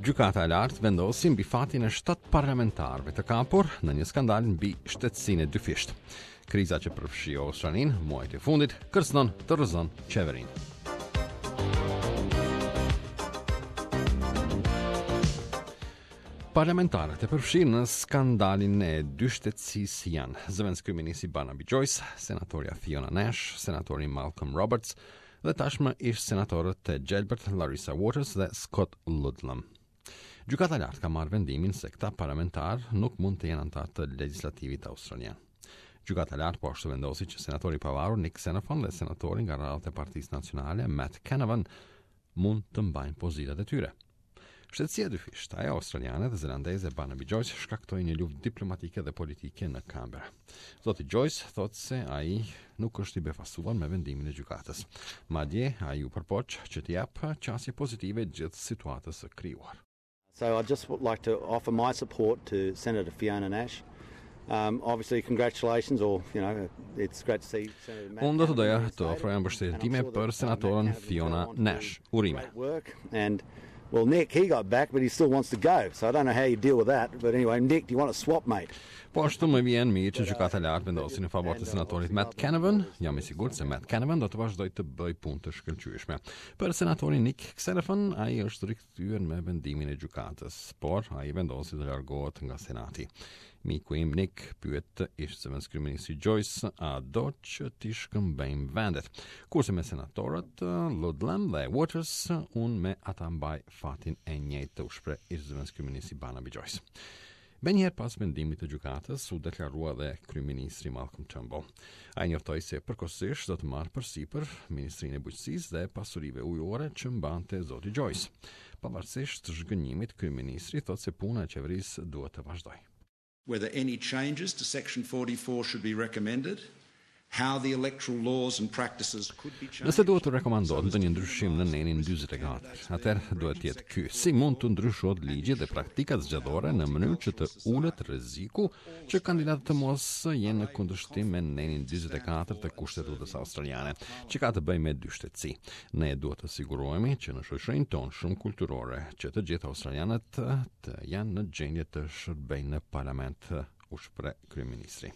Gjykata e lartë vendosi mbi fatin e 7 parlamentarëve të kapur në një skandal mbi shtetësinë e dyfisht. Kriza që përfshi Australinë muajt e fundit kërcënon të rrëzon qeverinë. Parlamentarët e përfshirë në skandalin e dy shtetësisë janë zëvendës kryeministri Barnaby Joyce, senatorja Fiona Nash, senatori Malcolm Roberts dhe tashmë ish senatorët e gjelbërt Larissa Waters dhe Scott Ludlam. Gjykata e lartë ka marrë vendimin se këta parlamentarë nuk mund të jenë anëtarë të legislativit australian. Gjykata e lartë po ashtu vendosi që senatori i pavarur Nick Xenophon dhe senatori nga radhët e Partisë Nacionale Matt Canavan mund të mbajnë pozitat e tyre. Shtetësia e dyfisht, ajo australiane dhe zelandeze Barnaby Joyce shkaktoi një luftë diplomatike dhe politike në Canberra. Zoti Joyce thotë se ai nuk është i befastuar me vendimin e gjykatës. Madje ai u përpoq që të jap qasje pozitive gjithë situatës së krijuar. So I'd just like to offer my support to Senator Fiona Nash. Obviously, congratulations, or, it's great to see Senator Matt. Unë do të doja të ofroja mbështetime për senatorën Fiona Nash. Urime. And, well, Nick, he got back, but he still wants to go. So I don't know how you deal with that. But anyway, Nick, do you want to swap, mate? Po ashtu më vjen mirë që gjykata e lartë vendosi në favor të senatorit Matt Canavan. Jam i sigurt se Matt Canavan do të vazhdojë të bëjë punë të shkëlqyeshme. Për senatorin Nick Xenophon, ai është rikthyer me vendimin e gjykatës, por ai vendosi të largohet nga senati. Miku im Nick pyet ish zëvendës kryeministri Joyce a do që t'i shkëmbejmë vendet. Kurse me senatorët Ludlam dhe Waters, unë me ata mbaj fatin e njëjtë të u shpreh ish zëvendës kryeministri Barnaby Joyce. Njëherë pas vendimit të gjykatës, u deklarua dhe kryeministri Malcolm Turnbull. Ai njoftoi se përkohësisht do të marrë përsipër ministrinë e bujqësisë dhe pasurive ujore që mbante zoti Joyce. Pavarësisht zhgënjimit, kryeministri thotë se puna e qeverisë duhet të vazhdojë. Whether any changes to Section 44 should be recommended, how the electoral laws and practices could be changed. Nëse duhet të rekomandohet ndonjë ndryshim në nenin 44, atëherë duhet të jetë ky. Si mund të ndryshohet ligji dhe praktikat zgjedhore në mënyrë që të ulet rreziku që kandidatët të mos jenë në kundërshtim me nenin 44 të Kushtetutës australiane, që ka të bëjë me dy shtetësi. Ne duhet të sigurohemi që në shoqërinë tonë shumë kulturore, që të gjithë australianët të janë në gjendje të shërbejnë në parlament, u shpreh kryeministri.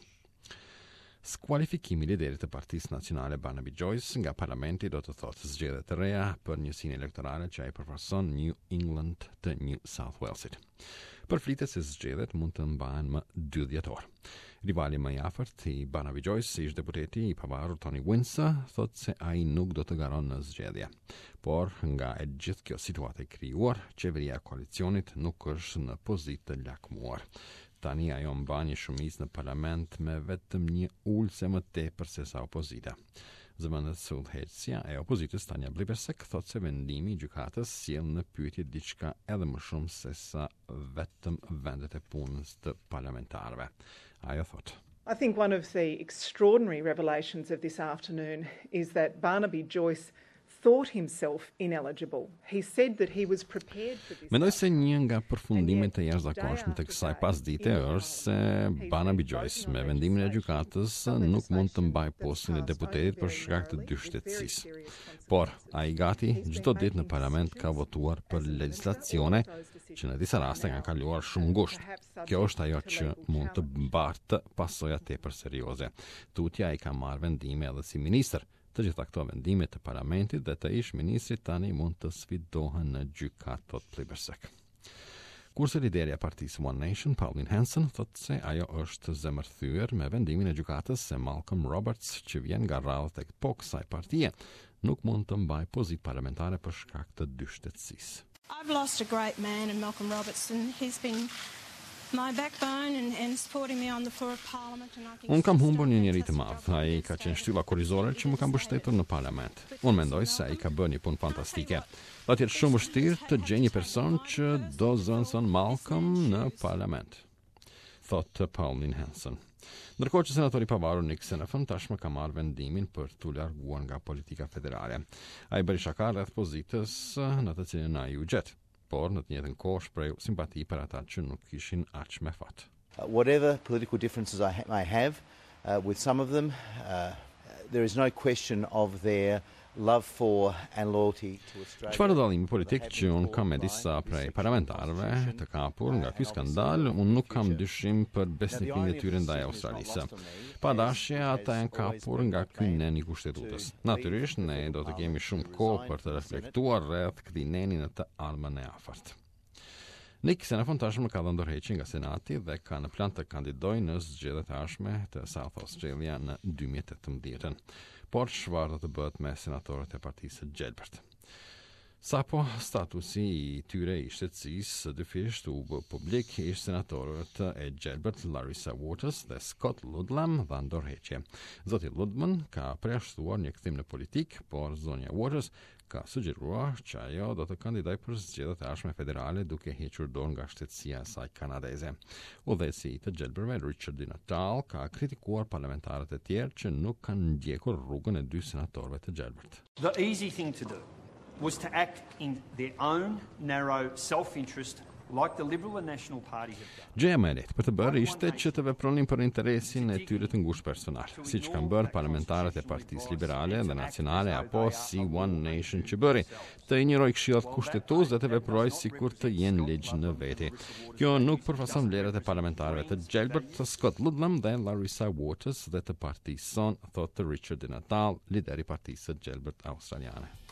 Skualifikimi i liderit të Partisë Nacionale Barnaby Joyce nga parlamenti do të thotë zgjedhje të reja për njësinë elektorale që ai përfaqëson New England të New South Walesit. Përflitet se zgjedhjet mund të mbahen më 2 dhjetor. Rivali më i afërt i Barnaby Joyce, ish deputeti i pavarur Tony Windsor, thotë se ai nuk do të garon në zgjedhje. Por nga e gjithë kjo situatë e krijuar, qeveria e koalicionit nuk është në pozitë të lakmuar. Tani ajo mban një shumicë në parlament me vetëm një ulse më tepër se sa opozita. Zëvendës udhëheqësja e opozitës Tanja Plibersek thotë se vendimi i gjykatës sjell në pyetje diçka edhe më shumë se sa vetëm vendet e punës të parlamentarëve. Ajo thotë: I think one of the extraordinary revelations of this afternoon is that Barnaby Joyce thought himself ineligible. He said that he was prepared for this. Mendoj se një nga përfundimet e jashtëzakonshme të kësaj pasdite është se Barnaby Joyce me vendimin e gjykatës nuk mund të mbajë postin e deputetit për shkak të dy shtetësisë. Por ai gati çdo ditë në parlament ka votuar për legjislacione që në disa raste kanë kaluar shumë ngushtë. Kjo është ajo që mund të mbartë pasoja tepër serioze. Tutja ai ka marrë vendime edhe si ministër. Të gjitha këto vendime të parlamentit dhe të ish ministrit tani mund të sfidohen në gjykat, thot Plibersek. Kurse liderja e partisë One Nation, Pauline Hanson, thotë se ajo është zemërthyer me vendimin e gjykatës se Malcolm Roberts, që vjen nga radhët e kësaj partie, nuk mund të mbajë pozitë parlamentare për shkak të dy shtetësisë. I've lost a great man in Malcolm Roberts, and he's been my backbone and supporting me on the floor of Parliament. Unë kam humbur një njeri të madh. Ai ka qenë shtylla kurrizore që më ka mbështetur në parlament. Unë mendoj se ai ka bërë një punë fantastike. Do të jetë shumë vështirë të gjej një person që do zënson Malcolm në parlament, thotë Pauline Hanson. Ndërkohë që senatori pavarur Nick Xenophon tashmë ka marrë vendimin për t'u larguar nga politika federale. Ai bëri shaka rreth pozitës në të cilën ai u gjet, por në të njëjtën kohë shprehu simpati për ata që nuk kishin aq me fat. Whatever political differences I may have with some of them, there is no question of their love for and loyalty to Australia. Çfarë dalimi politik që unë kam me disa prej parlamentarëve të kapur nga ky skandal, unë nuk kam dyshim për besnikimin e tyre ndaj Australisë. Pa dashje, ata janë kapur nga ky nen i kushtetutës. Natyrisht, ne do të kemi shumë kohë për të reflektuar rreth këtij neni në të ardhmen e afërt. Nick Xenophon tashmë ka dhënë dorëheqje nga Senati dhe ka në plan të kandidojë në zgjedhjet e ardhshme të South Australia në 2018. Por çfarë do të bëhet me senatorët e partisë së Gjelbert? Sapo statusi i tyre i shtetësisë dyfisht u bë publik, ish senatorët e Gjelbert Larissa Waters dhe Scott Ludlam dhanë dorëheqje. Zoti Ludman ka përjashtuar një kthim në politik, por zonja Waters ka sugjeruar që ajo do të kandidojë për zgjedhjet e ardhshme federale duke hequr dorë nga shtetësia e saj kanadeze. Udhëheqësi i të Gjelbertve Richard Di Natal ka kritikuar parlamentarët e tjerë që nuk kanë ndjekur rrugën e dy senatorëve të Gjelbert. The easy thing to do was to act in their own narrow self-interest like the Liberal and National parties have done. Gjëja më e lehtë për të bërë ishte që të vepronin për interesin e tyre të ngushtë personal, siç kanë bërë parlamentarët e Partisë Liberale dhe Nacionale apo si One Nation që bëri, të injorojë këshillat kushtetues dhe të veprojë sikur të jenë ligj në veti. Kjo nuk përfason vlerat e parlamentarëve të Gjelbert, Scott Ludlam dhe Larissa Waters dhe të partisë son, thotë Richard Di Natal, lideri i Partisë së Gjelbert australiane.